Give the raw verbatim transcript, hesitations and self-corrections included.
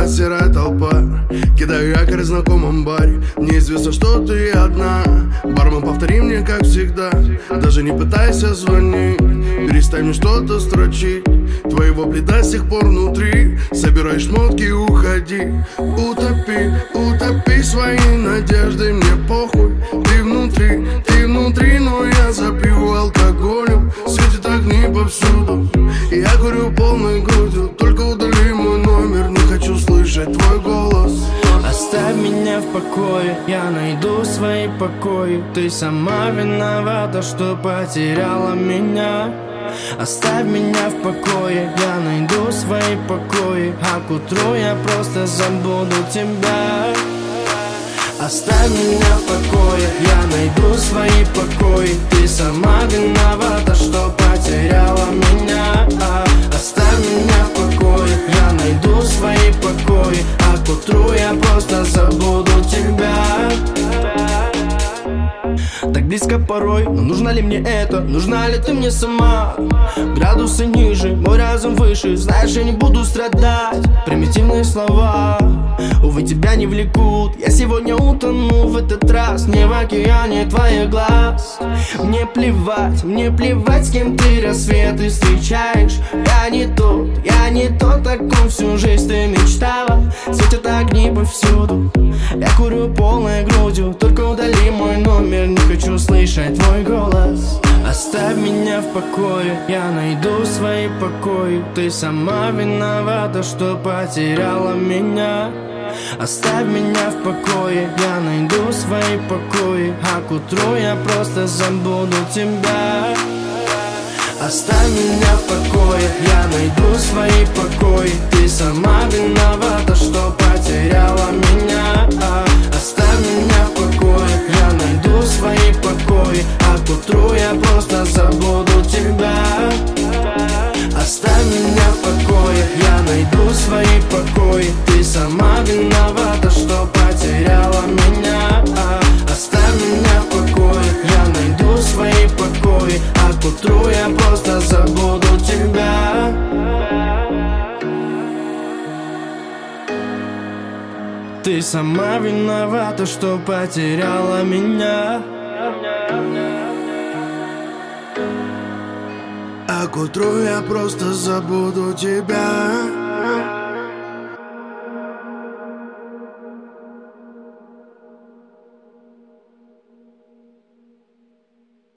серая толпа. Кидаю якорь в знакомом баре. Неизвестно, что ты одна. Бармен, повтори мне, как всегда. Даже не пытайся звонить. Перестань мне что-то строчить. Твоего плита с сих пор внутри. Собирай шмотки и уходи. Утопи, утопи свои надежды. Мне похуй, ты внутри, ты внутри. Но я запью алкоголем. Светят огни повсюду. Я курю полной грудью. Только удали мой номер. Не хочу слышать твой голос. Оставь меня в покое, я найду свои покои. Ты сама виновата, что потеряла меня. Оставь меня в покое, я найду свои покои. А к утру я просто забуду тебя. Оставь меня в покое, я найду свои покои. Ты сама виновата, что потеряла меня. Оставь меня в покое, я найду свои покои. А к утру я просто забуду тебя. Так близко порой, но нужно ли мне это? Нужна ли ты мне сама? Градусы ниже, мой разум выше. Знаешь, я не буду страдать. Примитивные слова, увы, тебя не влекут. Я сегодня утону в этот раз не в океане твоих глаз. Мне плевать, мне плевать, с кем ты рассветы встречаешь. Я не тот, я не тот, о ком всю жизнь ты мечтала. Светят огни повсюду, я курю полной грудью. Только удали мой номер, не хочу слышать твой голос. Оставь меня в покое, я найду свои покои. Ты сама виновата, что потеряла меня. Оставь меня в покое, я найду свои покои. А к утру я просто забуду тебя. Оставь меня в покое, я найду свои покои. Ты сама виновата, что потеряла меня. Оставь меня в покое, я найду свои покои. А к утру я просто забуду тебя. Оставь меня в покое, я найду свои покои. Ты сама виновата, что потеряла меня. Оставь меня в покое, я найду свои покои. А к утру я просто забуду тебя. Ты сама виновата, что потеряла меня. А к утру я просто забуду тебя.